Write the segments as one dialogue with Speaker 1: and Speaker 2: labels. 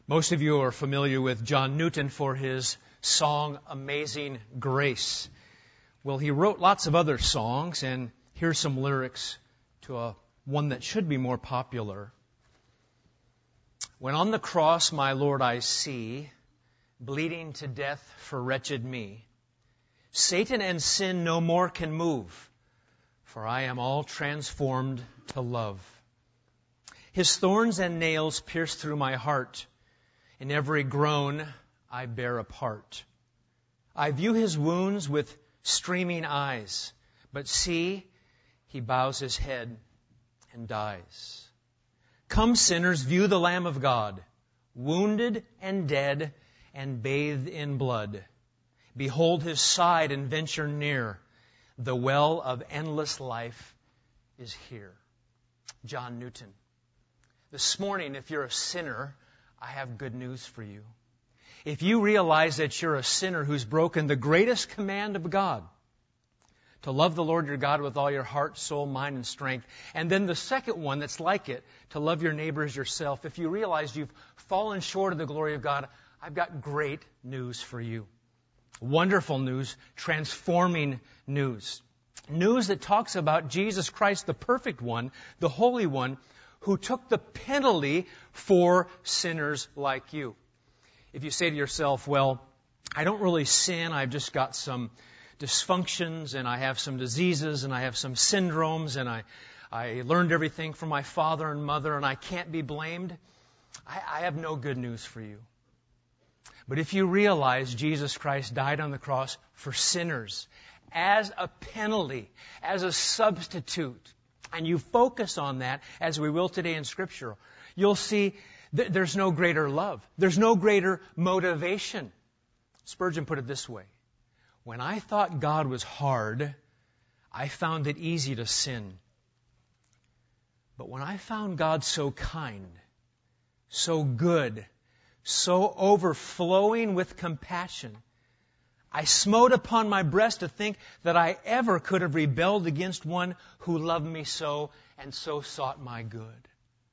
Speaker 1: Most of you are familiar with John Newton for his song, Amazing Grace. Well, he wrote lots of other songs, and here's some lyrics to one that should be more popular. When on the cross, my Lord, I see, bleeding to death for wretched me, Satan and sin no more can move, for I am all transformed to love. His thorns and nails pierce through my heart. In every groan I bear a part. I view his wounds with streaming eyes, but see, he bows his head and dies. Come, sinners, view the Lamb of God, wounded and dead and bathed in blood. Behold his side and venture near. The well of endless life is here. John Newton. This morning, if you're a sinner, I have good news for you. If you realize that you're a sinner who's broken the greatest command of God, to love the Lord your God with all your heart, soul, mind, and strength, and then the second one that's like it, to love your neighbor as yourself, if you realize you've fallen short of the glory of God, I've got great news for you. Wonderful news, transforming news. News that talks about Jesus Christ, the perfect one, the holy one, who took the penalty for sinners like you. If you say to yourself, well, I don't really sin, I've just got some dysfunctions, and I have some diseases, and I have some syndromes, and I learned everything from my father and mother, and I can't be blamed, I have no good news for you. But if you realize Jesus Christ died on the cross for sinners, as a penalty, as a substitute, and you focus on that, as we will today in Scripture, you'll see there's no greater love. There's no greater motivation. Spurgeon put it this way. When I thought God was hard, I found it easy to sin. But when I found God so kind, so good, so overflowing with compassion, I smote upon my breast to think that I ever could have rebelled against one who loved me so and so sought my good.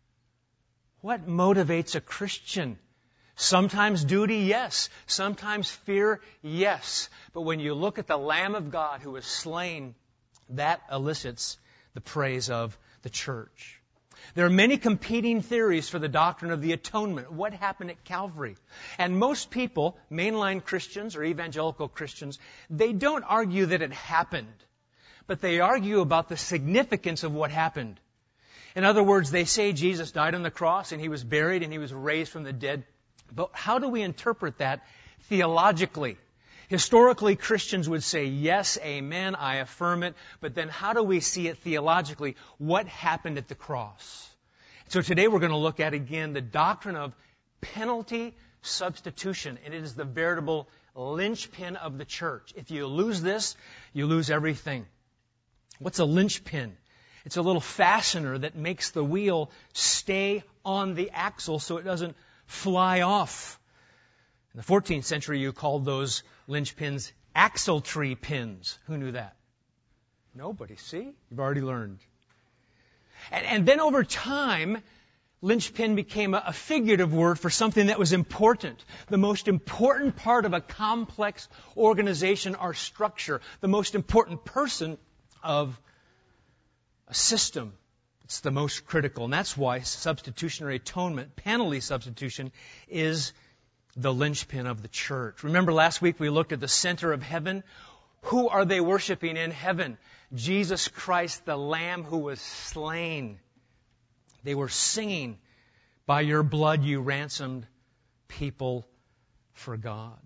Speaker 1: What motivates a Christian? Sometimes duty, yes. Sometimes fear, yes. But when you look at the Lamb of God who was slain, that elicits the praise of the church. There are many competing theories for the doctrine of the atonement. What happened at Calvary? And most people, mainline Christians or evangelical Christians, they don't argue that it happened, but they argue about the significance of what happened. In other words, they say Jesus died on the cross and He was buried and He was raised from the dead. But how do we interpret that theologically? Historically, Christians would say, yes, amen, I affirm it. But then how do we see it theologically? What happened at the cross? So today we're going to look at, again, the doctrine of penalty substitution. And it is the veritable linchpin of the church. If you lose this, you lose everything. What's a linchpin? It's a little fastener that makes the wheel stay on the axle so it doesn't fly off. In the 14th century, you called those linchpins axle tree pins. Who knew that? Nobody. See? You've already learned. And then over time, linchpin became a figurative word for something that was important. The most important part of a complex organization or structure. The most important person of a system. It's the most critical. And that's why substitutionary atonement, penalty substitution, is the linchpin of the church. Remember last week we looked at the center of heaven. Who are they worshiping in heaven? Jesus Christ, the Lamb who was slain. They were singing, by your blood you ransomed people for God.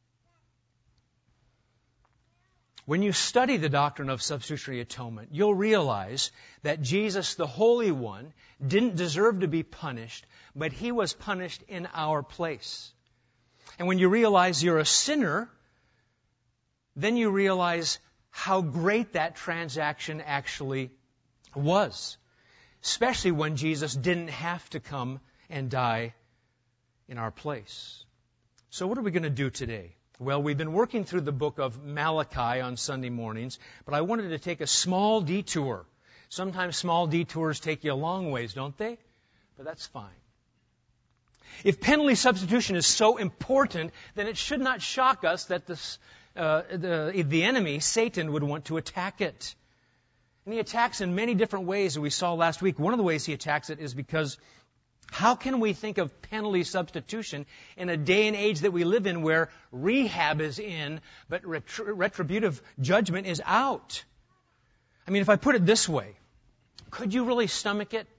Speaker 1: When you study the doctrine of substitutionary atonement, you'll realize that Jesus, the Holy One, didn't deserve to be punished, but He was punished in our place. And when you realize you're a sinner, then you realize how great that transaction actually was. Especially when Jesus didn't have to come and die in our place. So what are we going to do today? Well, we've been working through the book of Malachi on Sunday mornings, but I wanted to take a small detour. Sometimes small detours take you a long ways, don't they? But that's fine. If penalty substitution is so important, then it should not shock us that the enemy, Satan, would want to attack it. And he attacks in many different ways, as we saw last week. One of the ways he attacks it is because how can we think of penalty substitution in a day and age that we live in where rehab is in, but retributive judgment is out? I mean, if I put it this way, could you really stomach it?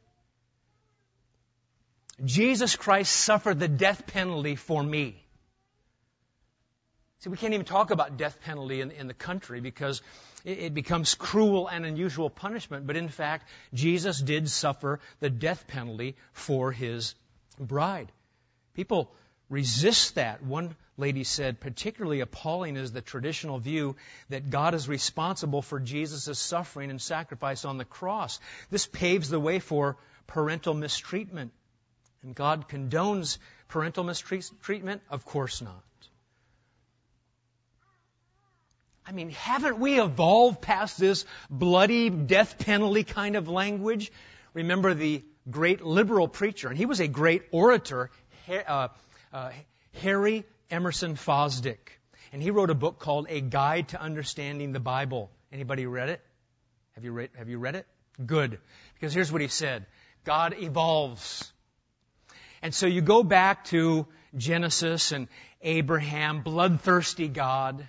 Speaker 1: Jesus Christ suffered the death penalty for me. See, we can't even talk about death penalty in the country because it becomes cruel and unusual punishment. But in fact, Jesus did suffer the death penalty for His bride. People resist that. One lady said, particularly appalling is the traditional view that God is responsible for Jesus' suffering and sacrifice on the cross. This paves the way for parental mistreatment. And God condones parental mistreatment? Of course not. I mean, haven't we evolved past this bloody death penalty kind of language? Remember the great liberal preacher, and he was a great orator, Harry Emerson Fosdick. And he wrote a book called A Guide to Understanding the Bible. Anybody read it? Have you read it? Good. Because here's what he said. God evolves. And so you go back to Genesis and Abraham, bloodthirsty God.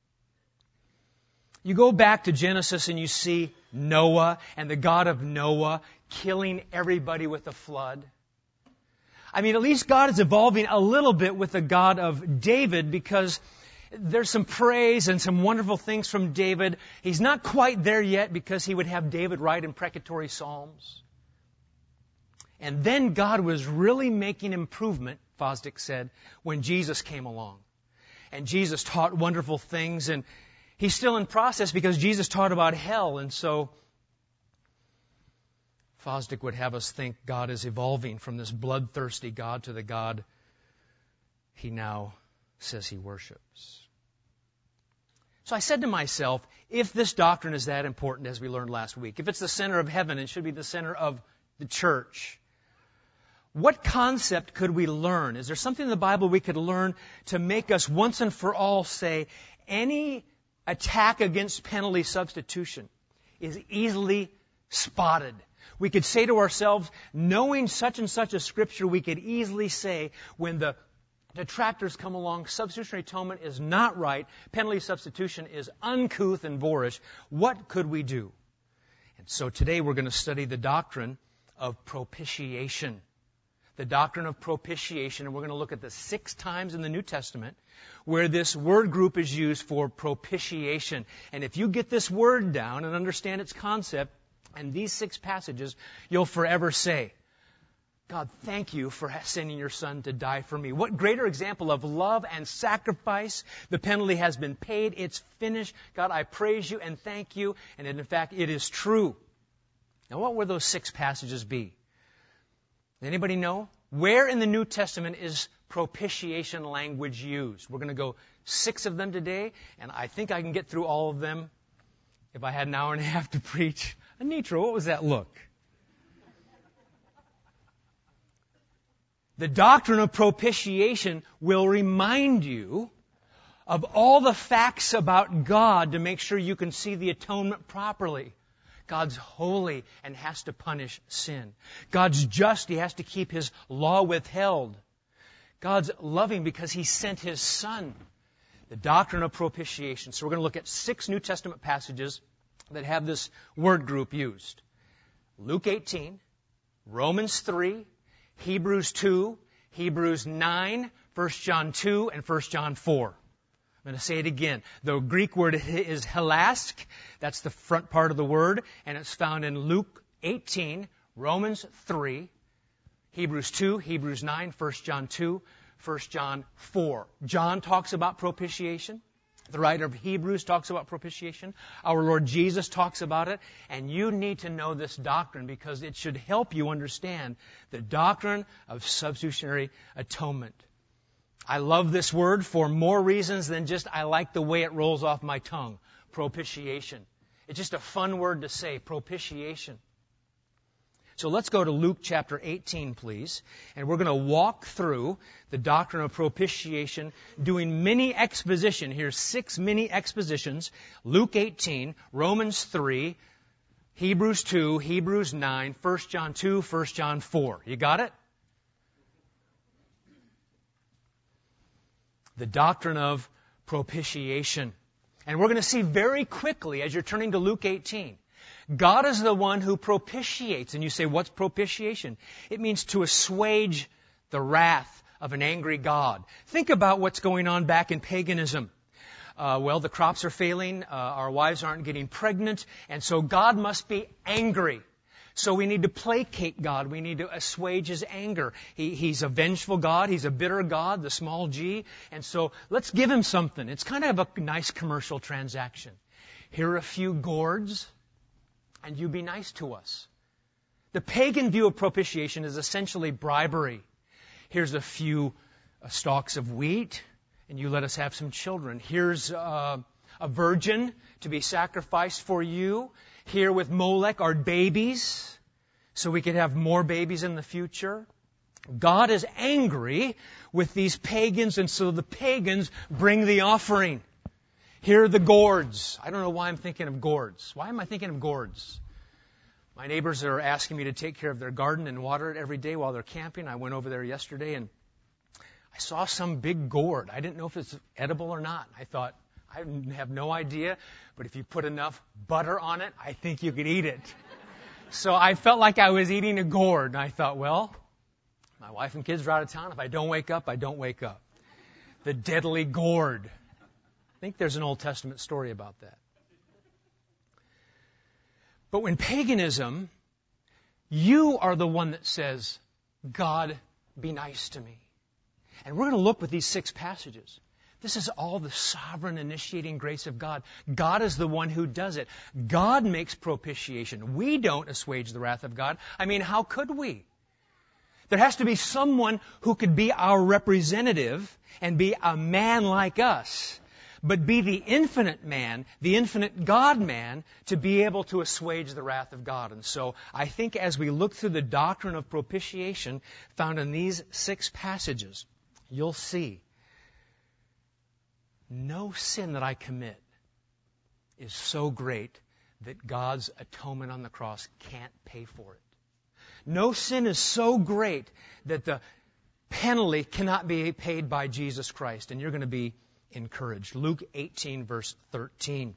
Speaker 1: You go back to Genesis and you see Noah and the God of Noah killing everybody with a flood. I mean, at least God is evolving a little bit with the God of David because there's some praise and some wonderful things from David. He's not quite there yet because he would have David write imprecatory psalms. And then God was really making improvement, Fosdick said, when Jesus came along. And Jesus taught wonderful things, and He's still in process because Jesus taught about hell. And so Fosdick would have us think God is evolving from this bloodthirsty God to the God He now says He worships. So I said to myself, if this doctrine is that important as we learned last week, if it's the center of heaven and should be the center of the church, what concept could we learn? Is there something in the Bible we could learn to make us once and for all say any attack against penalty substitution is easily spotted? We could say to ourselves, knowing such and such a scripture, we could easily say when the detractors come along, substitutionary atonement is not right, penalty substitution is uncouth and boorish. What could we do? And so today we're going to study the doctrine of propitiation. The doctrine of propitiation, and we're going to look at the 6 times in the New Testament where this word group is used for propitiation. And if you get this word down and understand its concept, and these 6 passages, you'll forever say, God, thank you for sending your Son to die for me. What greater example of love and sacrifice. The penalty has been paid. It's finished. God, I praise you and thank you. And in fact, it is true. Now, what will those 6 passages be? Anybody know? Where in the New Testament is propitiation language used? We're going to go 6 of them today, and I think I can get through all of them if I had an hour and a half to preach. Anitra, what was that look? The doctrine of propitiation will remind you of all the facts about God to make sure you can see the atonement properly. God's holy and has to punish sin. God's just, He has to keep His law withheld. God's loving because He sent His Son. The doctrine of propitiation. So we're going to look at 6 New Testament passages that have this word group used. Luke 18, Romans 3, Hebrews 2, Hebrews 9, 1 John 2, and 1 John 4. I'm going to say it again. The Greek word is hilask. That's the front part of the word. And it's found in Luke 18, Romans 3, Hebrews 2, Hebrews 9, 1 John 2, 1 John 4. John talks about propitiation. The writer of Hebrews talks about propitiation. Our Lord Jesus talks about it. And you need to know this doctrine because it should help you understand the doctrine of substitutionary atonement. I love this word for more reasons than just I like the way it rolls off my tongue. Propitiation. It's just a fun word to say, propitiation. So let's go to Luke chapter 18, please. And we're going to walk through the doctrine of propitiation, doing mini exposition. Here's 6 mini expositions. Luke 18, Romans 3, Hebrews 2, Hebrews 9, 1 John 2, 1 John 4. You got it? The doctrine of propitiation. And we're going to see very quickly, as you're turning to Luke 18, God is the one who propitiates. And you say, what's propitiation? It means to assuage the wrath of an angry God. Think about what's going on back in paganism. The crops are failing, our wives aren't getting pregnant, and so God must be angry. So we need to placate God. We need to assuage His anger. He's a vengeful God. He's a bitter God, the small g. And so let's give Him something. It's kind of a nice commercial transaction. Here are a few gourds, and you be nice to us. The pagan view of propitiation is essentially bribery. Here's a few stalks of wheat, and you let us have some children. Here's a virgin to be sacrificed for you. Here with Molech are babies, so we could have more babies in the future. God is angry with these pagans, and so the pagans bring the offering. Here are the gourds. I don't know why I'm thinking of gourds. Why am I thinking of gourds? My neighbors are asking me to take care of their garden and water it every day while they're camping. I went over there yesterday and I saw some big gourd. I didn't know if it's edible or not. I thought, I have no idea, but if you put enough butter on it, I think you could eat it. So I felt like I was eating a gourd, and I thought, well, my wife and kids are out of town. If I don't wake up, I don't wake up. The deadly gourd. I think there's an Old Testament story about that. But when paganism, you are the one that says, God, be nice to me. And we're going to look with these 6 passages. This is all the sovereign initiating grace of God. God is the one who does it. God makes propitiation. We don't assuage the wrath of God. I mean, how could we? There has to be someone who could be our representative and be a man like us, but be the infinite man, the infinite God-man, to be able to assuage the wrath of God. And so I think as we look through the doctrine of propitiation found in these 6 passages, you'll see no sin that I commit is so great that God's atonement on the cross can't pay for it. No sin is so great that the penalty cannot be paid by Jesus Christ. And you're going to be encouraged. Luke 18, verse 13.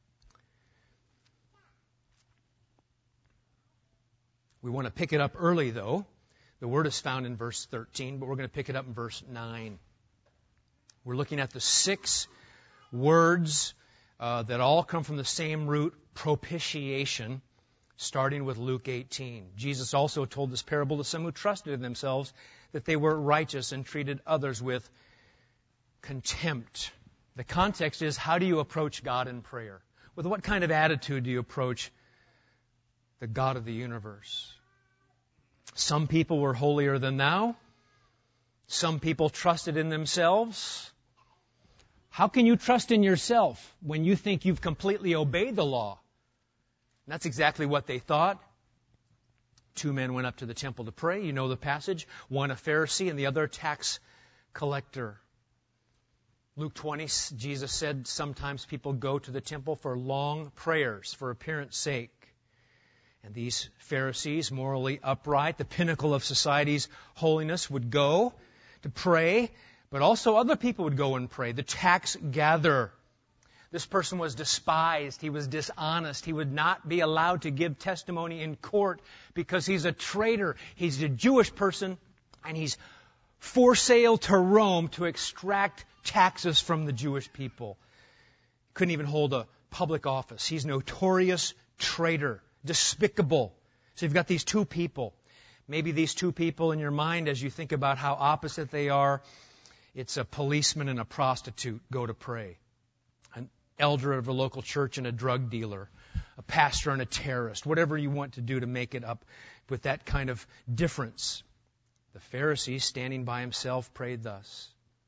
Speaker 1: We want to pick it up early, though. The word is found in verse 13, but we're going to pick it up in verse 9. We're looking at the 6 words that all come from the same root, propitiation, starting with Luke 18. Jesus also told this parable to some who trusted in themselves that they were righteous and treated others with contempt. The context is, how do you approach God in prayer? With what kind of attitude do you approach the God of the universe? Some people were holier than thou. Some people trusted in themselves. How can you trust in yourself when you think you've completely obeyed the law? And that's exactly what they thought. 2 men went up to the temple to pray. You know the passage. One a Pharisee and the other a tax collector. Luke 20, Jesus said sometimes people go to the temple for long prayers for appearance sake. And these Pharisees, morally upright, the pinnacle of society's holiness, would go to pray, but also other people would go and pray. The tax gatherer. This person was despised. He was dishonest. He would not be allowed to give testimony in court because he's a traitor. He's a Jewish person, and he's for sale to Rome to extract taxes from the Jewish people. Couldn't even hold a public office. He's notorious traitor. Despicable. So you've got these 2 people. Maybe these 2 people in your mind, as you think about how opposite they are, it's a policeman and a prostitute go to pray. An elder of a local church and a drug dealer. A pastor and a terrorist. Whatever you want to do to make it up with that kind of difference. The Pharisee, standing by himself, prayed thus.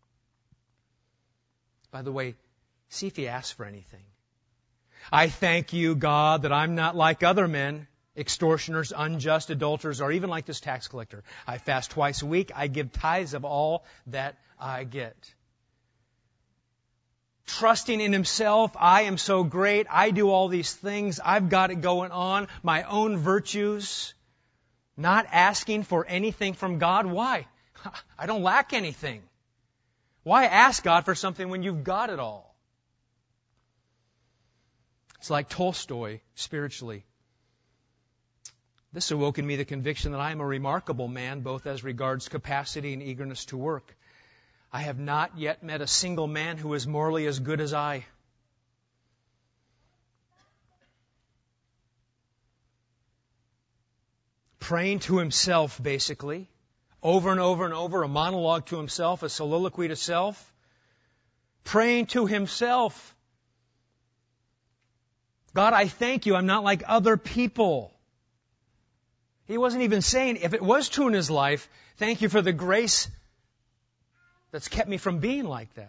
Speaker 1: By the way, see if he asks for anything. I thank you, God, that I'm not like other men, extortioners, unjust, adulterers, or even like this tax collector. I fast twice a week. I give tithes of all that I get. Trusting in himself, I am so great, I do all these things, I've got it going on, my own virtues, not asking for anything from God. Why? I don't lack anything. Why ask God for something when you've got it all? It's like Tolstoy spiritually. This awoke in me the conviction that I am a remarkable man, both as regards capacity and eagerness to work. I have not yet met a single man who is morally as good as I. Praying to himself, basically, over and over and over, a monologue to himself, a soliloquy to self. Praying to himself. God, I thank you, I'm not like other people. He wasn't even saying, if it was true in his life, thank you for the grace that's kept me from being like that.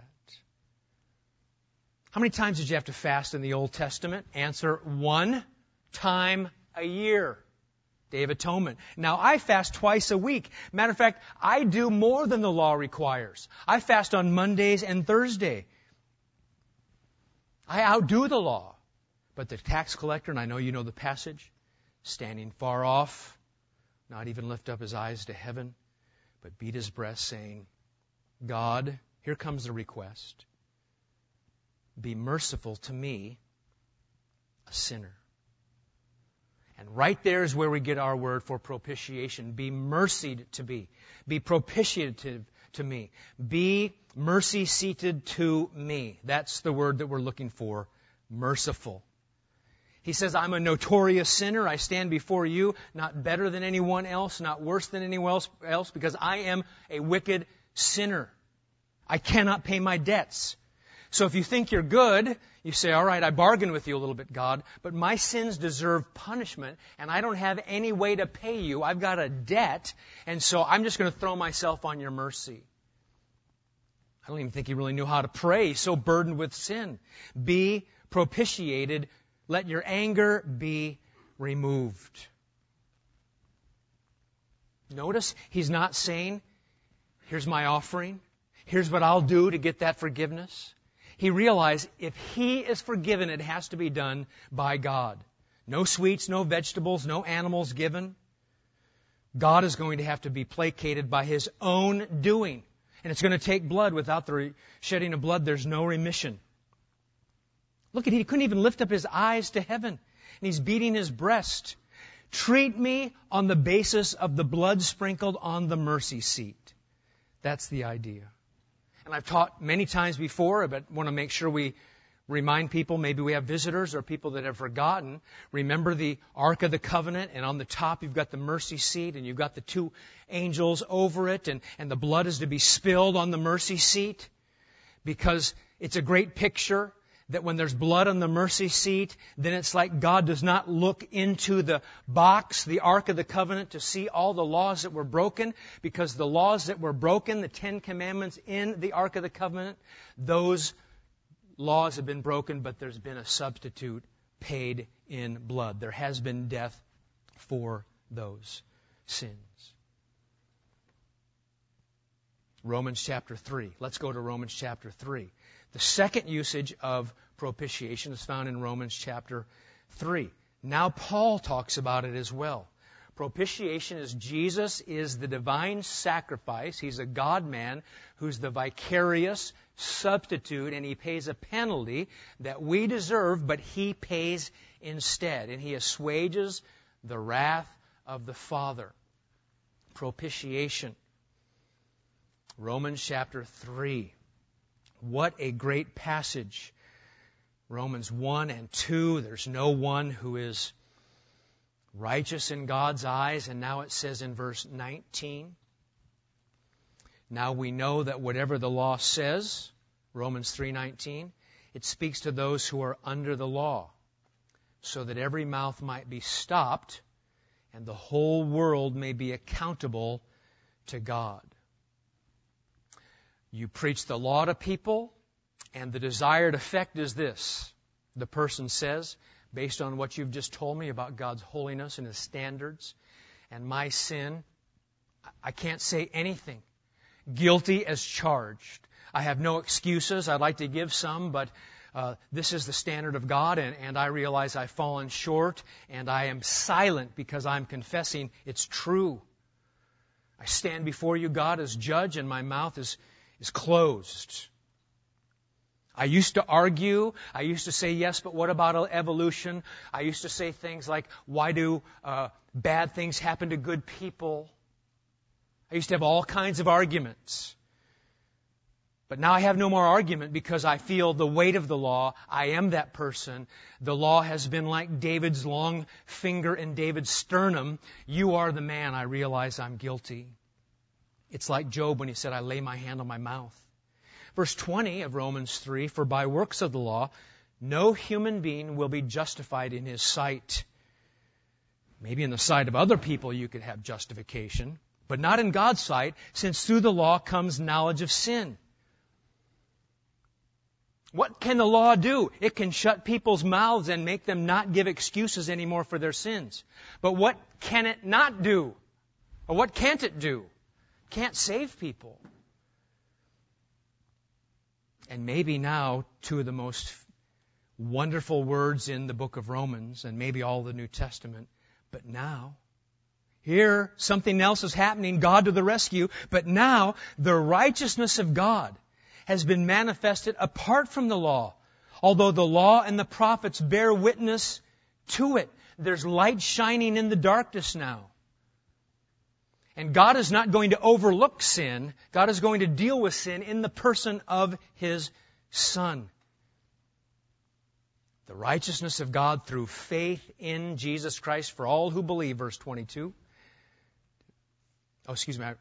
Speaker 1: How many times did you have to fast in the Old Testament? Answer, 1 time a year. Day of Atonement. Now, I fast twice a week. Matter of fact, I do more than the law requires. I fast on Mondays and Thursday. I outdo the law. But the tax collector, and I know you know the passage, standing far off, not even lift up his eyes to heaven, but beat his breast, saying, God, here comes the request. Be merciful to me, a sinner. And right there is where we get our word for propitiation. Be mercied to be. Be propitiative to me. Be mercy seated to me. That's the word that we're looking for. Merciful. He says, I'm a notorious sinner. I stand before you, not better than anyone else, not worse than anyone else, because I am a wicked sinner. I cannot pay my debts. So if you think you're good, you say, all right, I bargain with you a little bit, God, but my sins deserve punishment, and I don't have any way to pay you. I've got a debt, and so I'm just going to throw myself on your mercy. I don't even think he really knew how to pray. He's so burdened with sin. Be propitiated. Let your anger be removed. Notice he's not saying, here's my offering. Here's what I'll do to get that forgiveness. He realized if he is forgiven, it has to be done by God. No sweets, no vegetables, no animals given. God is going to have to be placated by his own doing. And it's going to take blood. Without the shedding of blood, there's no remission. Look at he couldn't even lift up his eyes to heaven. And he's beating his breast. Treat me on the basis of the blood sprinkled on the mercy seat. That's the idea. And I've taught many times before, but want to make sure we remind people, maybe we have visitors or people that have forgotten. Remember the Ark of the Covenant, and on the top you've got the mercy seat, and you've got the 2 angels over it, and the blood is to be spilled on the mercy seat, because it's a great picture that when there's blood on the mercy seat, then it's like God does not look into the box, the Ark of the Covenant, to see all the laws that were broken, because the laws that were broken, the 10 Commandments in the Ark of the Covenant, those laws have been broken, but there's been a substitute paid in blood. There has been death for those sins. Romans chapter 3. Let's go to Romans chapter 3. The second usage of propitiation is found in Romans chapter 3. Now Paul talks about it as well. Propitiation is Jesus is the divine sacrifice. He's a God-man who's the vicarious substitute, and he pays a penalty that we deserve, but he pays instead. And he assuages the wrath of the Father. Propitiation. Romans chapter 3. What a great passage. Romans 1 and 2, there's no one who is righteous in God's eyes. And now it says in verse 19, now we know that whatever the law says, Romans 3:19, it speaks to those who are under the law, so that every mouth might be stopped and the whole world may be accountable to God. You preach the law to people, and the desired effect is this. The person says, based on what you've just told me about God's holiness and His standards and my sin, I can't say anything. Guilty as charged. I have no excuses. I'd like to give some, but this is the standard of God, and I realize I've fallen short, and I am silent because I'm confessing it's true. I stand before you, God, as judge, and my mouth is closed. I used to argue. I used to say, yes, but what about evolution? I used to say things like, why do bad things happen to good people? I used to have all kinds of arguments. But now I have no more argument because I feel the weight of the law. I am that person. The law has been like David's long finger in David's sternum. You are the man. I realize I'm guilty. It's like Job when he said, I lay my hand on my mouth. Verse 20 of Romans 3, for by works of the law, no human being will be justified in his sight. Maybe in the sight of other people you could have justification, but not in God's sight, since through the law comes knowledge of sin. What can the law do? It can shut people's mouths and make them not give excuses anymore for their sins. But what can it not do? Or what can't it do? It can't save people. And maybe now two of the most wonderful words in the book of Romans, and maybe all the New Testament, but now. Here, something else is happening, God to the rescue, but now the righteousness of God has been manifested apart from the law. Although the law and the prophets bear witness to it. There's light shining in the darkness now. And God is not going to overlook sin. God is going to deal with sin in the person of His Son. The righteousness of God through faith in Jesus Christ for all who believe, verse 22. Oh, excuse me,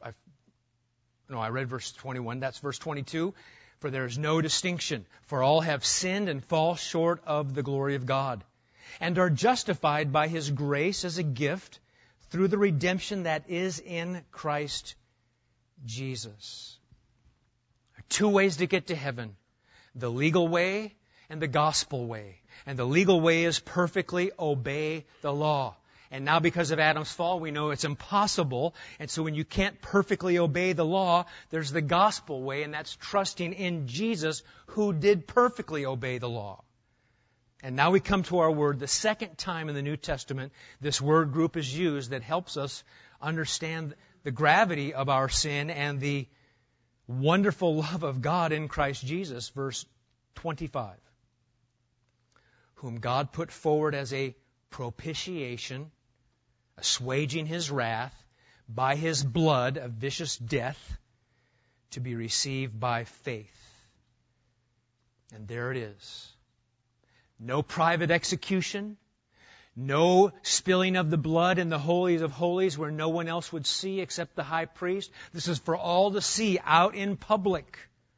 Speaker 1: I read verse 21. That's verse 22. For there is no distinction, for all have sinned and fall short of the glory of God, and are justified by His grace as a gift through the redemption that is in Christ Jesus. There are two ways to get to heaven: the legal way and the gospel way. And the legal way is perfectly obey the law. And now because of Adam's fall, we know it's impossible. And so when you can't perfectly obey the law, there's the gospel way, and that's trusting in Jesus who did perfectly obey the law. And now we come to our word. The second time in the New Testament this word group is used that helps us understand the gravity of our sin and the wonderful love of God in Christ Jesus. Verse 25. Whom God put forward as a propitiation, assuaging His wrath by His blood of vicious death, to be received by faith. And there it is. No private execution, no spilling of the blood in the holies of holies where no one else would see except the high priest. This is for all to see out in public.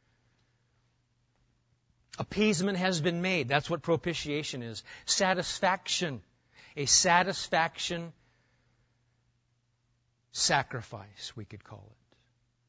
Speaker 1: Appeasement has been made. That's what propitiation is. Satisfaction. A satisfaction sacrifice, we could call it.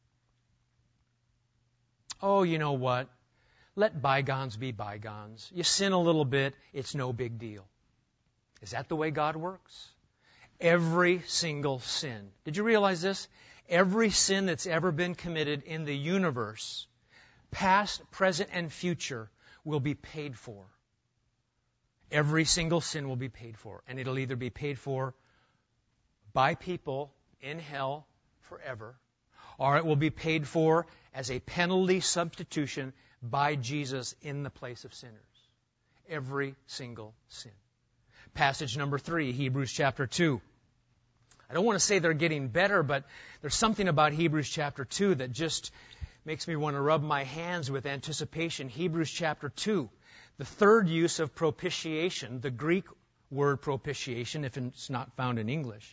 Speaker 1: Oh, you know what? Let bygones be bygones. You sin a little bit, it's no big deal. Is that the way God works? Every single sin. Did you realize this? Every sin that's ever been committed in the universe, past, present, and future, will be paid for. Every single sin will be paid for. And it'll either be paid for by people in hell forever, or it will be paid for as a penalty substitution by Jesus in the place of sinners. Every single sin. Passage number 3, Hebrews chapter 2. I don't want to say they're getting better, but there's something about Hebrews chapter 2 that just makes me want to rub my hands with anticipation. Hebrews chapter 2. The third use of propitiation, the Greek word propitiation, if it's not found in English.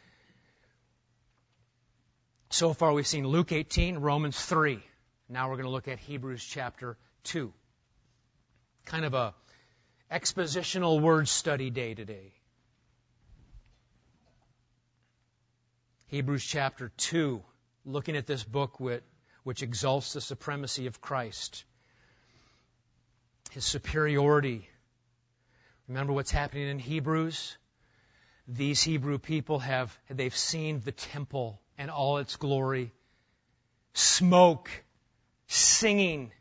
Speaker 1: So far we've seen Luke 18, Romans 3. Now we're going to look at Hebrews chapter 2. Kind of a expositional word study day today. Hebrews chapter 2, looking at this book which exalts the supremacy of Christ, His superiority, Remember what's happening in Hebrews? These Hebrew people they've seen the temple and all its glory. Smoke, singing,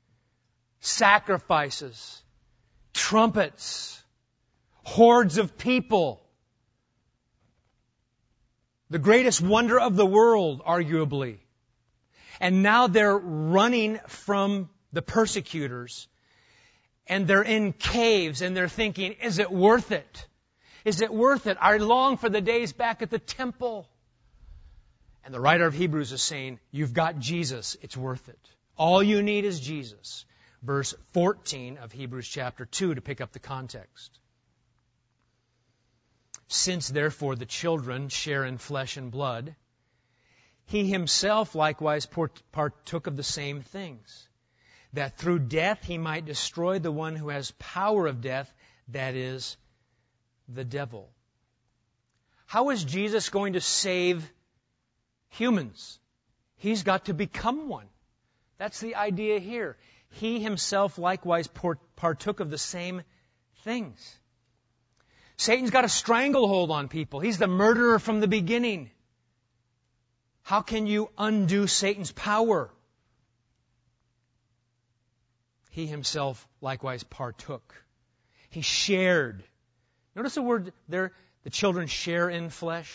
Speaker 1: sacrifices, trumpets, hordes of people. The greatest wonder of the world, arguably. And now they're running from the persecutors. And they're in caves and they're thinking, is it worth it? Is it worth it? I long for the days back at the temple. And the writer of Hebrews is saying, you've got Jesus, it's worth it. All you need is Jesus. Verse 14 of Hebrews chapter 2 to pick up the context. Since therefore the children share in flesh and blood, he himself likewise partook of the same things, that through death he might destroy the one who has power of death, that is, the devil. How is Jesus going to save humans? He's got to become one. That's the idea here. He himself likewise partook of the same things. Satan's got a stranglehold on people. He's the murderer from the beginning. How can you undo Satan's power? He himself likewise partook. He shared. Notice the word there, the children share in flesh.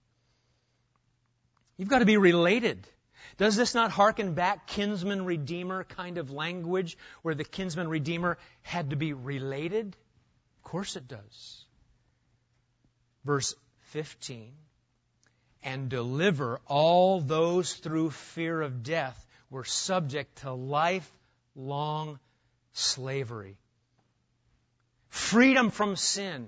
Speaker 1: You've got to be related. Does this not harken back kinsman redeemer kind of language where the kinsman redeemer had to be related? Of course it does. Verse 15. And deliver all those through fear of death were subject to lifelong slavery. Freedom from sin.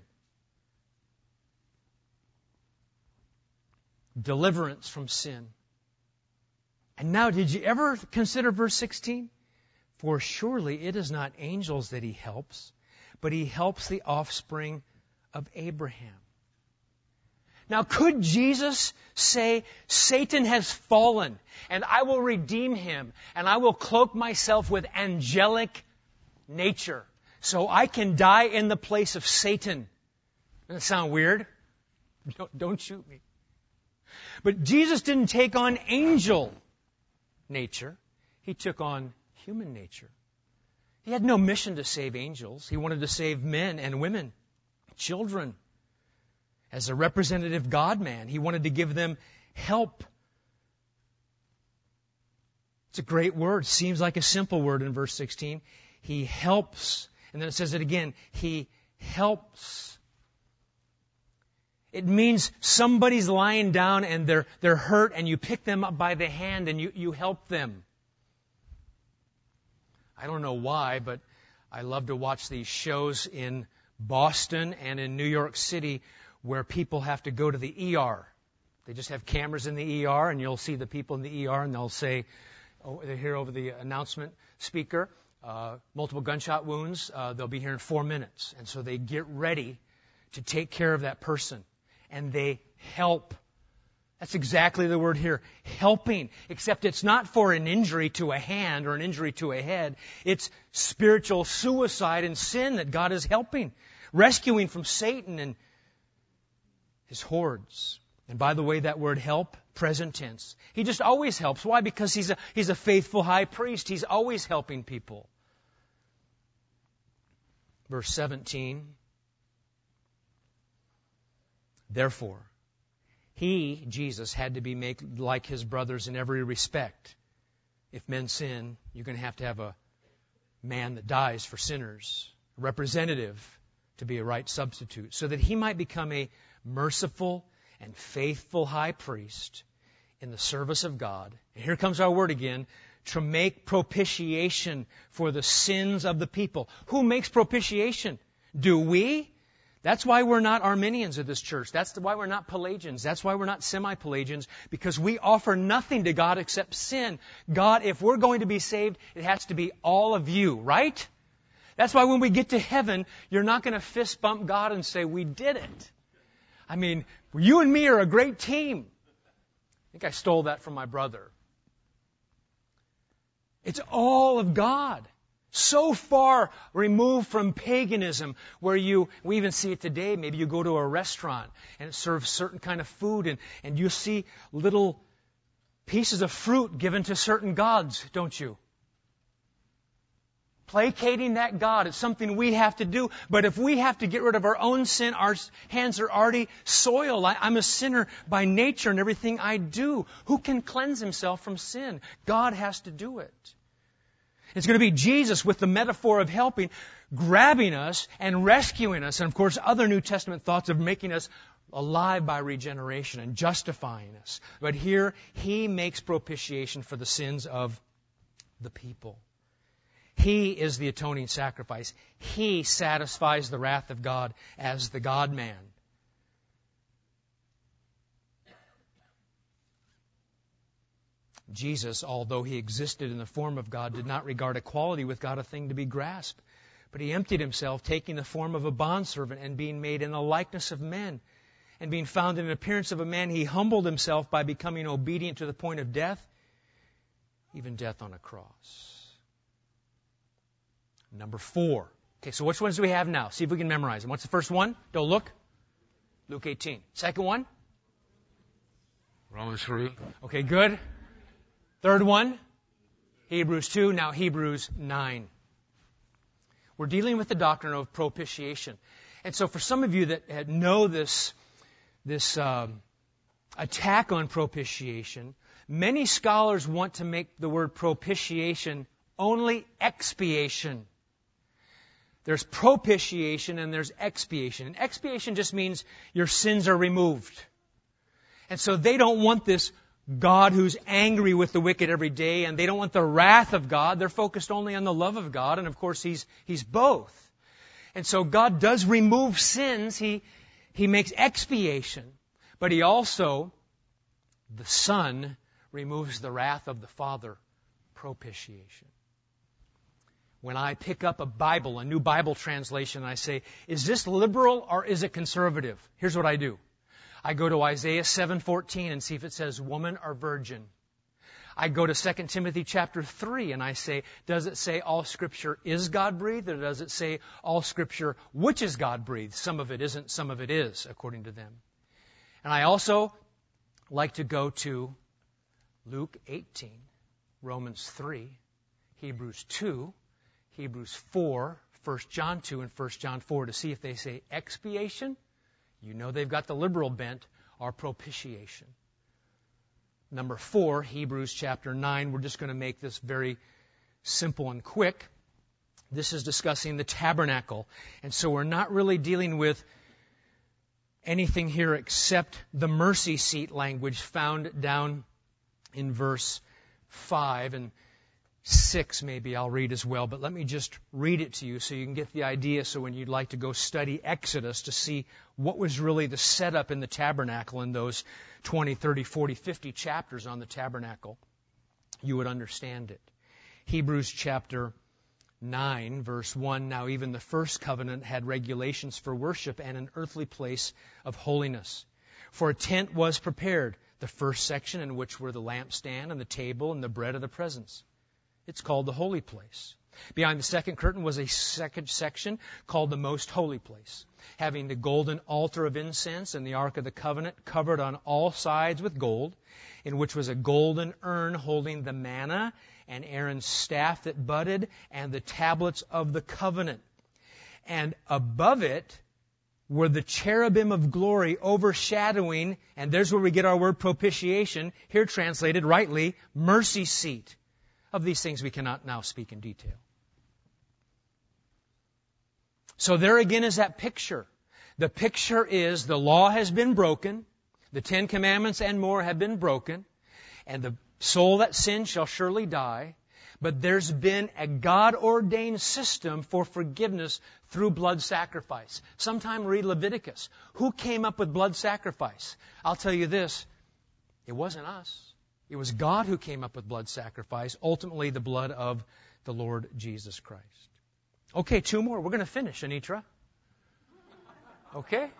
Speaker 1: Deliverance from sin. And now, did you ever consider verse 16? For surely it is not angels that he helps, but he helps the offspring of Abraham. Now, could Jesus say, Satan has fallen, and I will redeem him, and I will cloak myself with angelic nature, so I can die in the place of Satan? Doesn't that sound weird? Don't shoot me. But Jesus didn't take on angel nature. He took on human nature. He had no mission to save angels. He wanted to save men and women, children. As a representative God-man, he wanted to give them help. It's a great word. Seems like a simple word in verse 16. He helps. And then it says it again. He helps. It means somebody's lying down and they're hurt and you pick them up by the hand and you help them. I don't know why, but I love to watch these shows in Boston and in New York City where people have to go to the ER. They just have cameras in the ER and you'll see the people in the ER and they'll say, they hear over the announcement speaker, multiple gunshot wounds, they'll be here in 4 minutes. And so they get ready to take care of that person. And they help. That's exactly the word here. Helping. Except it's not for an injury to a hand or an injury to a head. It's spiritual suicide and sin that God is helping. Rescuing from Satan and his hordes. And by the way, that word help, present tense. He just always helps. Why? Because he's a faithful high priest. He's always helping people. Verse 17. Therefore, he, Jesus, had to be made like his brothers in every respect. If men sin, you're going to have a man that dies for sinners, a representative to be a right substitute, so that he might become a merciful and faithful high priest in the service of God. And here comes our word again, to make propitiation for the sins of the people. Who makes propitiation? Do we? That's why we're not Arminians at this church. That's why we're not Pelagians. That's why we're not semi-Pelagians, because we offer nothing to God except sin. God, if we're going to be saved, it has to be all of you, right? That's why when we get to heaven, you're not going to fist bump God and say, we did it. I mean, you and me are a great team. I think I stole that from my brother. It's all of God. So far removed from paganism, where we even see it today. Maybe you go to a restaurant and it serves certain kind of food, and you see little pieces of fruit given to certain gods, don't you? Placating that God, it's something we have to do. But if we have to get rid of our own sin, our hands are already soiled. I'm a sinner by nature in everything I do. Who can cleanse himself from sin? God has to do it. It's going to be Jesus with the metaphor of helping, grabbing us and rescuing us. And of course, other New Testament thoughts of making us alive by regeneration and justifying us. But here, He makes propitiation for the sins of the people. He is the atoning sacrifice. He satisfies the wrath of God as the God-man. Jesus, although He existed in the form of God, did not regard equality with God a thing to be grasped. But He emptied Himself, taking the form of a bondservant and being made in the likeness of men. And being found in an appearance of a man, He humbled Himself by becoming obedient to the point of death, even death on a cross. Number 4. Okay, so which ones do we have now? See if we can memorize them. What's the first one? Don't look. Luke 18. Second one?
Speaker 2: Romans 3.
Speaker 1: Okay, good. Third one? Hebrews 2. Now Hebrews 9. We're dealing with the doctrine of propitiation. And so for some of you that know this attack on propitiation, many scholars want to make the word propitiation only expiation. There's propitiation and there's expiation. And expiation just means your sins are removed. And so they don't want this God who's angry with the wicked every day, and they don't want the wrath of God. They're focused only on the love of God, and of course He's both. And so God does remove sins. He makes expiation. But He also, the Son, removes the wrath of the Father, propitiation. When I pick up a Bible, a new Bible translation, I say, is this liberal or is it conservative? Here's what I do. I go to Isaiah 7:14 and see if it says woman or virgin. I go to 2 Timothy chapter 3 and I say, does it say all Scripture is God-breathed, or does it say all Scripture which is God-breathed? Some of it isn't, some of it is, according to them. And I also like to go to Luke 18, Romans 3, Hebrews 2, Hebrews 4, 1 John 2, and 1 John 4 to see if they say expiation. You know they've got the liberal bent, or propitiation. Number 4, Hebrews chapter 9. We're just going to make this very simple and quick. This is discussing the tabernacle. And so we're not really dealing with anything here except the mercy seat language found down in verse 5 and 6 maybe I'll read as well, but let me just read it to you so you can get the idea, so when you'd like to go study Exodus to see what was really the setup in the tabernacle in those 20, 30, 40, 50 chapters on the tabernacle, you would understand it. Hebrews chapter 9, verse 1, now even the first covenant had regulations for worship and an earthly place of holiness. For a tent was prepared, the first section in which were the lampstand and the table and the bread of the presence. It's called the holy place. Behind the second curtain was a second section called the most holy place, having the golden altar of incense and the ark of the covenant covered on all sides with gold, in which was a golden urn holding the manna and Aaron's staff that budded and the tablets of the covenant. And above it were the cherubim of glory overshadowing, and there's where we get our word propitiation, here translated rightly, mercy seat. Of these things we cannot now speak in detail. So there again is that picture. The picture is the law has been broken, the 10 Commandments and more have been broken, and the soul that sins shall surely die. But there's been a God-ordained system for forgiveness through blood sacrifice. Sometime read Leviticus. Who came up with blood sacrifice? I'll tell you this, it wasn't us. It was God who came up with blood sacrifice, ultimately the blood of the Lord Jesus Christ. Okay, 2 more. We're going to finish, Anitra. Okay?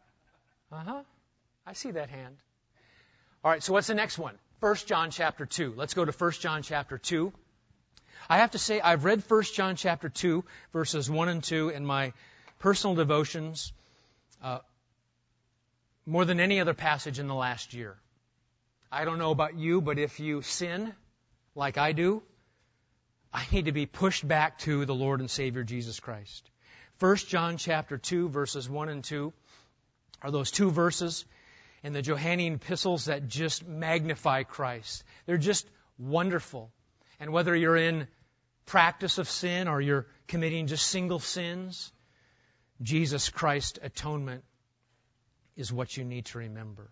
Speaker 1: I see that hand. All right, so what's the next one? 1 John chapter 2. Let's go to 1 John chapter 2. I have to say, I've read 1 John chapter 2, verses 1 and 2 in my personal devotions more than any other passage in the last year. I don't know about you, but if you sin like I do, I need to be pushed back to the Lord and Savior Jesus Christ. 1 John chapter 2, verses 1 and 2 are those two verses in the Johannine epistles that just magnify Christ. They're just wonderful. And whether you're in practice of sin or you're committing just single sins, Jesus Christ's atonement is what you need to remember.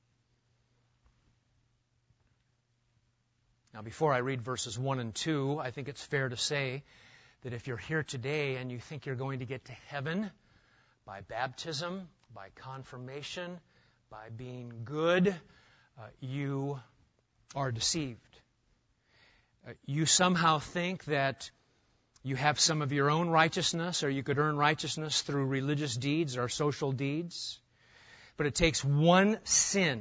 Speaker 1: Now, before I read verses 1 and 2, I think it's fair to say that if you're here today and you think you're going to get to heaven by baptism, by confirmation, by being good, you are deceived. You somehow think that you have some of your own righteousness, or you could earn righteousness through religious deeds or social deeds. But it takes one sin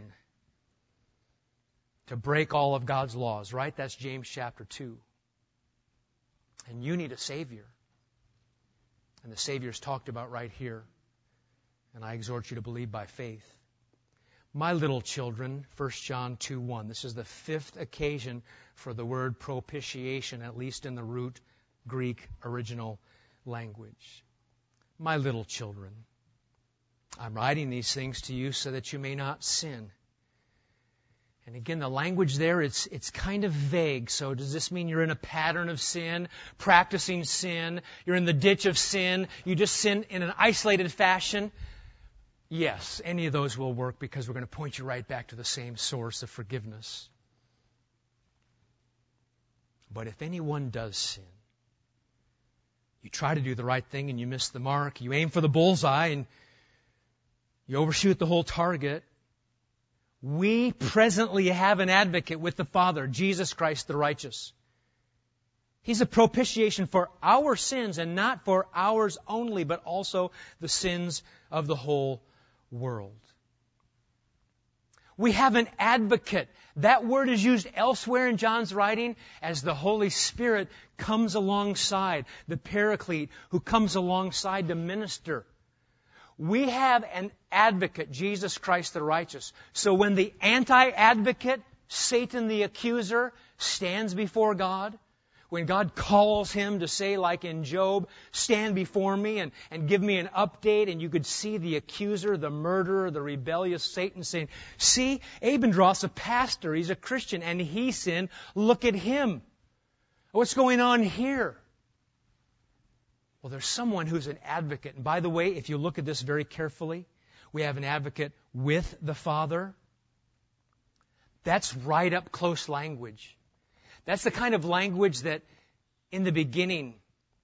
Speaker 1: to break all of God's laws, right? That's James chapter 2. And you need a Savior. And the Savior is talked about right here. And I exhort you to believe by faith. My little children, 1 John 2:1. This is the fifth occasion for the word propitiation, at least in the root Greek original language. My little children, I'm writing these things to you so that you may not sin. And again, the language there, it's kind of vague. So does this mean you're in a pattern of sin, practicing sin, you're in the ditch of sin, you just sin in an isolated fashion? Yes, any of those will work because we're going to point you right back to the same source of forgiveness. But if anyone does sin, you try to do the right thing and you miss the mark, you aim for the bullseye and you overshoot the whole target, we presently have an advocate with the Father, Jesus Christ the righteous. He's a propitiation for our sins, and not for ours only, but also the sins of the whole world. We have an advocate. That word is used elsewhere in John's writing as the Holy Spirit comes alongside, the Paraclete who comes alongside to minister. We have an advocate, Jesus Christ the righteous. So when the anti-advocate, Satan the accuser, stands before God, when God calls him to say, like in Job, stand before me and give me an update, and you could see the accuser, the murderer, the rebellious Satan saying, see, Abendroth's a pastor, he's a Christian, and he sinned. Look at him. What's going on here? Well, there's someone who's an advocate. And by the way, if you look at this very carefully, we have an advocate with the Father. That's right up close language. That's the kind of language that in the beginning,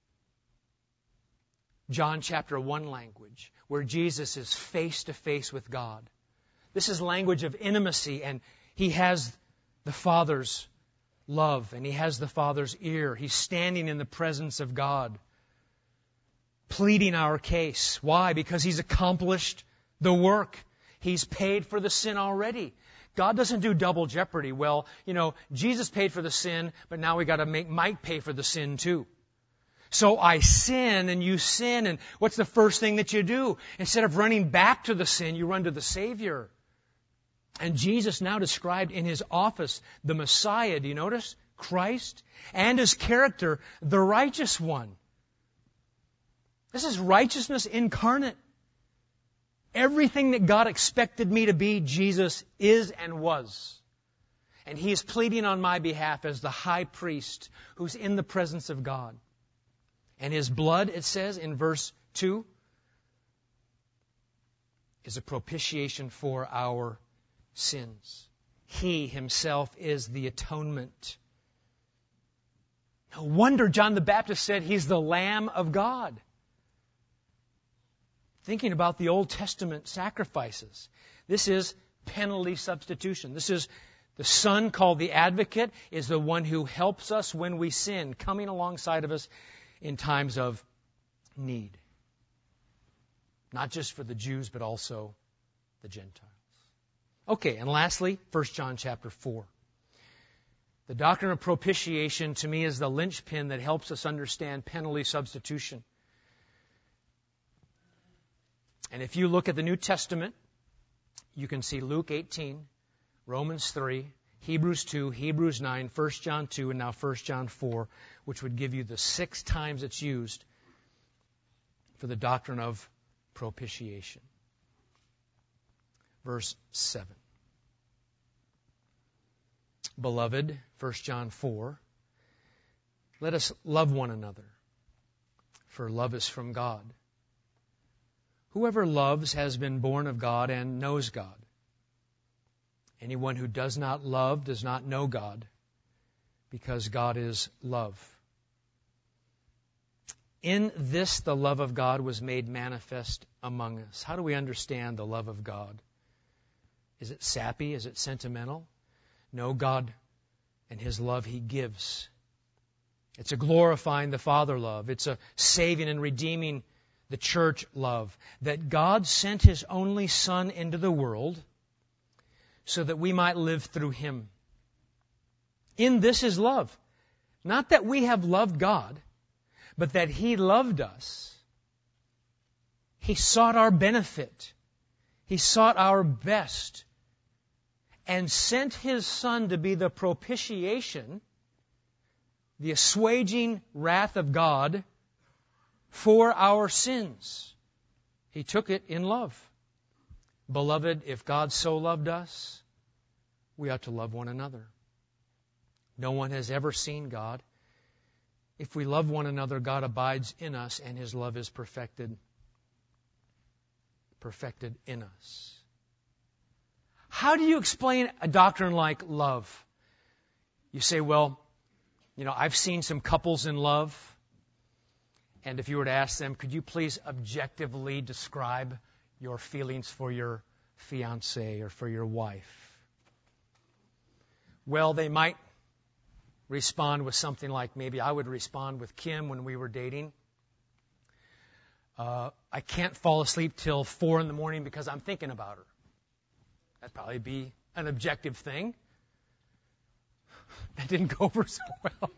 Speaker 1: John chapter 1 language, where Jesus is face to face with God. This is language of intimacy, and He has the Father's love, and He has the Father's ear. He's standing in the presence of God, pleading our case. Why? Because He's accomplished the work. He's paid for the sin already. God doesn't do double jeopardy. Well, Jesus paid for the sin, but now we got to make Mike pay for the sin too. So I sin and you sin, and what's the first thing that you do? Instead of running back to the sin, you run to the Savior. And Jesus now described in His office the Messiah, do you notice? Christ, and His character, the righteous one. This is righteousness incarnate. Everything that God expected me to be, Jesus is and was. And He is pleading on my behalf as the high priest who's in the presence of God. And His blood, it says in verse 2, is a propitiation for our sins. He Himself is the atonement. No wonder John the Baptist said He's the Lamb of God. Thinking about the Old Testament sacrifices. This is penalty substitution. This is the Son called the Advocate, is the one who helps us when we sin, coming alongside of us in times of need. Not just for the Jews, but also the Gentiles. Okay, and lastly, 1 John chapter 4. The doctrine of propitiation, to me, is the linchpin that helps us understand penalty substitution. And if you look at the New Testament, you can see Luke 18, Romans 3, Hebrews 2, Hebrews 9, 1 John 2, and now 1 John 4, which would give you the 6 times it's used for the doctrine of propitiation. Verse 7. Beloved, 1 John 4, let us love one another, for love is from God. Whoever loves has been born of God and knows God. Anyone who does not love does not know God, because God is love. In this the love of God was made manifest among us. How do we understand the love of God? Is it sappy? Is it sentimental? No, God and His love He gives. It's a glorifying the Father love. It's a saving and redeeming the church love. That God sent His only Son into the world so that we might live through Him. In this is love. Not that we have loved God, but that He loved us. He sought our benefit. He sought our best. And sent His Son to be the propitiation, the assuaging wrath of God for our sins. He took it in love. Beloved, if God so loved us, we ought to love one another. No one has ever seen God. If we love one another, God abides in us, and His love is perfected in us. How do you explain a doctrine like love? You say, well, I've seen some couples in love, and if you were to ask them, could you please objectively describe your feelings for your fiancé or for your wife? Well, they might respond with something like, maybe I would respond with Kim when we were dating. I can't fall asleep till 4 a.m. because I'm thinking about her. That'd probably be an objective thing. That didn't go over so well.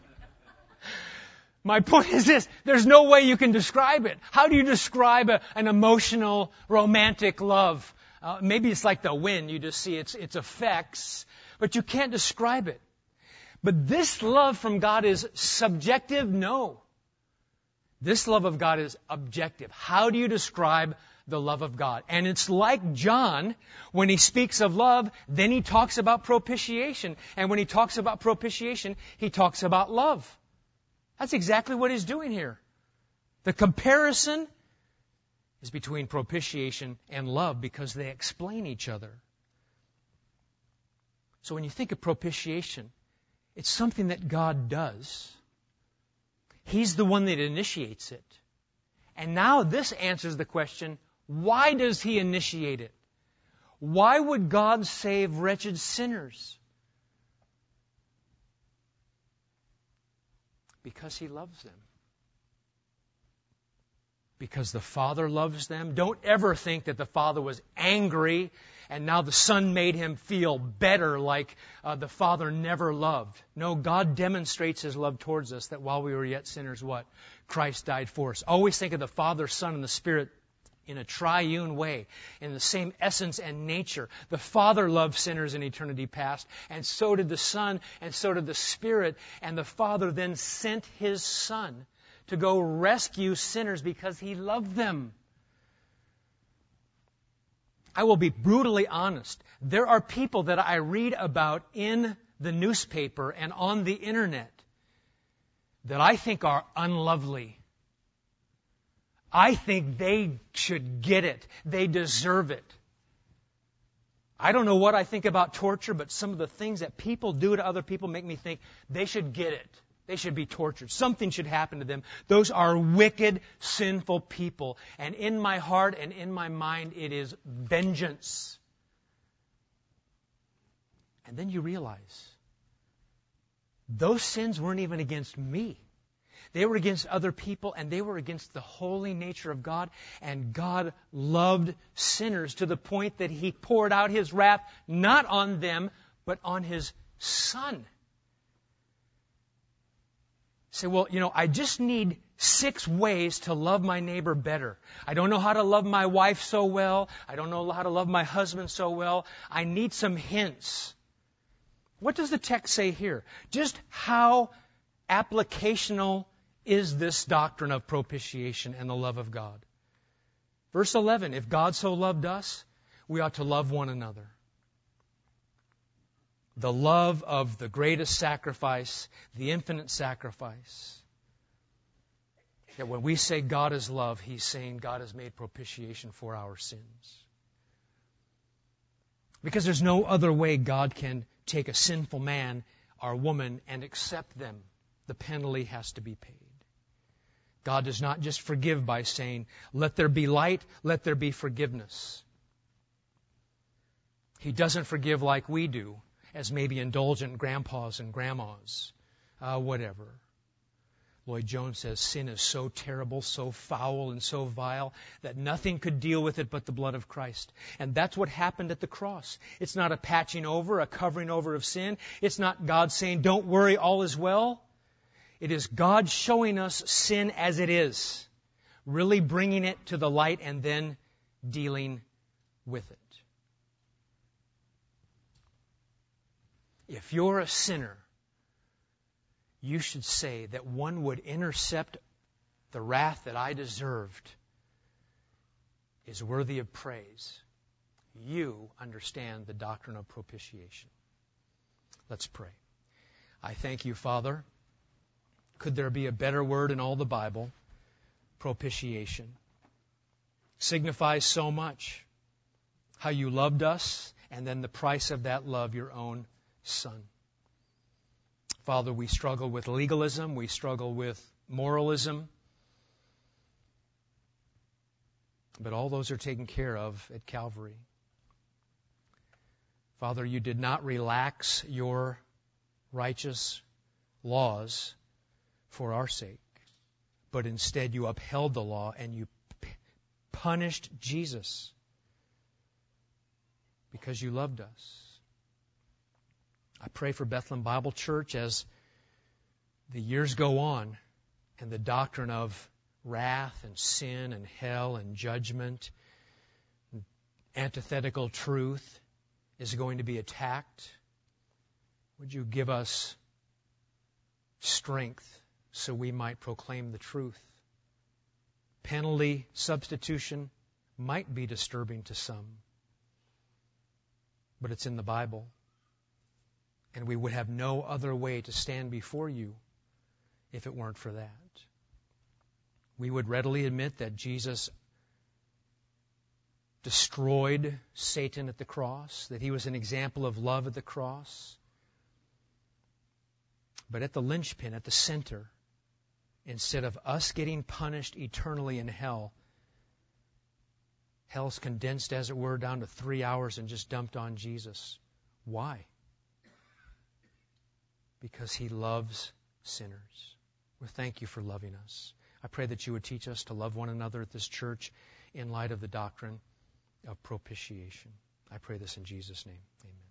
Speaker 1: My point is this. There's no way you can describe it. How do you describe an emotional, romantic love? Maybe it's like the wind. You just see its effects, but you can't describe it. But this love from God is subjective? No. This love of God is objective. How do you describe the love of God? And it's like John, when he speaks of love, then he talks about propitiation. And when he talks about propitiation, he talks about love. That's exactly what he's doing here. The comparison is between propitiation and love because they explain each other. So when you think of propitiation, it's something that God does. He's the one that initiates it. And now this answers the question, why does He initiate it? Why would God save wretched sinners? Because He loves them. Because the Father loves them. Don't ever think that the Father was angry and now the Son made Him feel better like the Father never loved. No, God demonstrates His love towards us that while we were yet sinners, what? Christ died for us. Always think of the Father, Son, and the Spirit in a triune way, in the same essence and nature. The Father loved sinners in eternity past, and so did the Son, and so did the Spirit. And the Father then sent His Son to go rescue sinners because He loved them. I will be brutally honest. There are people that I read about in the newspaper and on the internet that I think are unlovely. I think they should get it. They deserve it. I don't know what I think about torture, but some of the things that people do to other people make me think they should get it. They should be tortured. Something should happen to them. Those are wicked, sinful people. And in my heart and in my mind, it is vengeance. And then you realize those sins weren't even against me. They were against other people, and they were against the holy nature of God. And God loved sinners to the point that He poured out His wrath not on them, but on His Son. Say, well, I just need 6 ways to love my neighbor better. I don't know how to love my wife so well. I don't know how to love my husband so well. I need some hints. What does the text say here? Just how applicational is this doctrine of propitiation and the love of God? Verse 11, if God so loved us, we ought to love one another. The love of the greatest sacrifice, the infinite sacrifice. That when we say God is love, He's saying God has made propitiation for our sins. Because there's no other way God can take a sinful man or woman and accept them. The penalty has to be paid. God does not just forgive by saying, let there be light, let there be forgiveness. He doesn't forgive like we do, as maybe indulgent grandpas and grandmas. Whatever. Lloyd Jones says, sin is so terrible, so foul, and so vile that nothing could deal with it but the blood of Christ. And that's what happened at the cross. It's not a patching over, a covering over of sin. It's not God saying, don't worry, all is well. It is God showing us sin as it is, really bringing it to the light and then dealing with it. If you're a sinner, you should say that one would intercept the wrath that I deserved is worthy of praise. You understand the doctrine of propitiation. Let's pray. I thank you, Father. Could there be a better word in all the Bible? Propitiation. Signifies so much. How you loved us, and then the price of that love, your own Son. Father, we struggle with legalism. We struggle with moralism. But all those are taken care of at Calvary. Father, you did not relax your righteous laws for our sake, but instead you upheld the law and you punished Jesus because you loved us. I pray for Bethlehem Bible Church as the years go on and the doctrine of wrath and sin and hell and judgment, and antithetical truth is going to be attacked. Would you give us strength so we might proclaim the truth? Penalty substitution might be disturbing to some, but it's in the Bible. And we would have no other way to stand before you if it weren't for that. We would readily admit that Jesus destroyed Satan at the cross, that He was an example of love at the cross. But at the linchpin, at the center, instead of us getting punished eternally in hell, hell's condensed, as it were, down to 3 hours and just dumped on Jesus. Why? Because He loves sinners. Well, thank you for loving us. I pray that you would teach us to love one another at this church in light of the doctrine of propitiation. I pray this in Jesus' name. Amen.